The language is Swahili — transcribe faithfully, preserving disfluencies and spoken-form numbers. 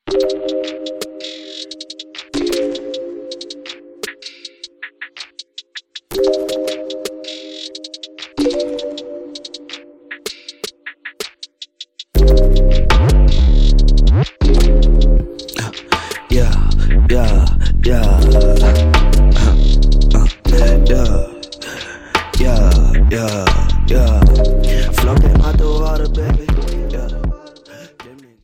Yeah, yeah, yeah, uh, uh, yeah, yeah, yeah, yeah. Floating out the water, baby.